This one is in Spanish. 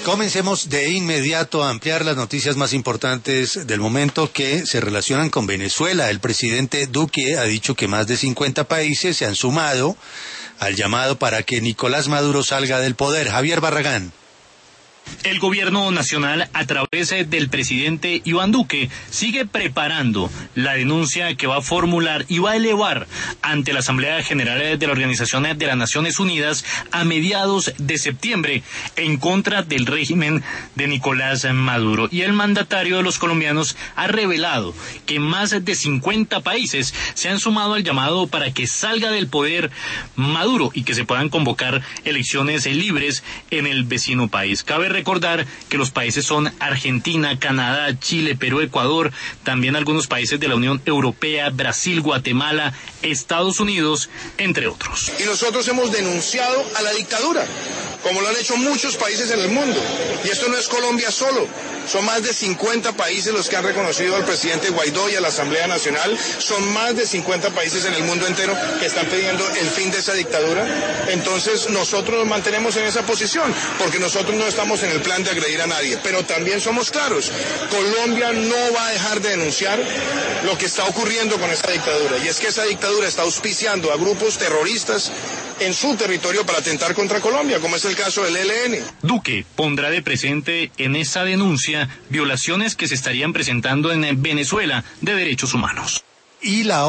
Comencemos de inmediato a ampliar las noticias más importantes del momento que se relacionan con Venezuela. El presidente Duque ha dicho que más de 50 países se han sumado al llamado para que Nicolás Maduro salga del poder. Javier Barragán. El gobierno nacional, a través del presidente Iván Duque, sigue preparando la denuncia que va a formular y va a elevar ante la Asamblea General de la Organización de las Naciones Unidas a mediados de septiembre en contra del régimen de Nicolás Maduro. Y el mandatario de los colombianos ha revelado que más de 50 países se han sumado al llamado para que salga del poder Maduro y que se puedan convocar elecciones libres en el vecino país. Cabe recordar que los países son Argentina, Canadá, Chile, Perú, Ecuador, también algunos países de la Unión Europea, Brasil, Guatemala, Estados Unidos, entre otros. Y nosotros hemos denunciado a la dictadura, como lo han hecho muchos países en el mundo. Y esto no es Colombia solo, son más de 50 países los que han reconocido al presidente Guaidó y a la Asamblea Nacional. Son más de 50 países en el mundo entero que están pidiendo el fin de esa dictadura. Entonces nosotros nos mantenemos en esa posición, porque nosotros no estamos en el plan de agredir a nadie, pero también somos claros, Colombia no va a dejar de denunciar lo que está ocurriendo con esta dictadura, y es que esa dictadura está auspiciando a grupos terroristas en su territorio para atentar contra Colombia, como es el caso del ELN. Duque pondrá de presente en esa denuncia violaciones que se estarían presentando en Venezuela de derechos humanos. Y la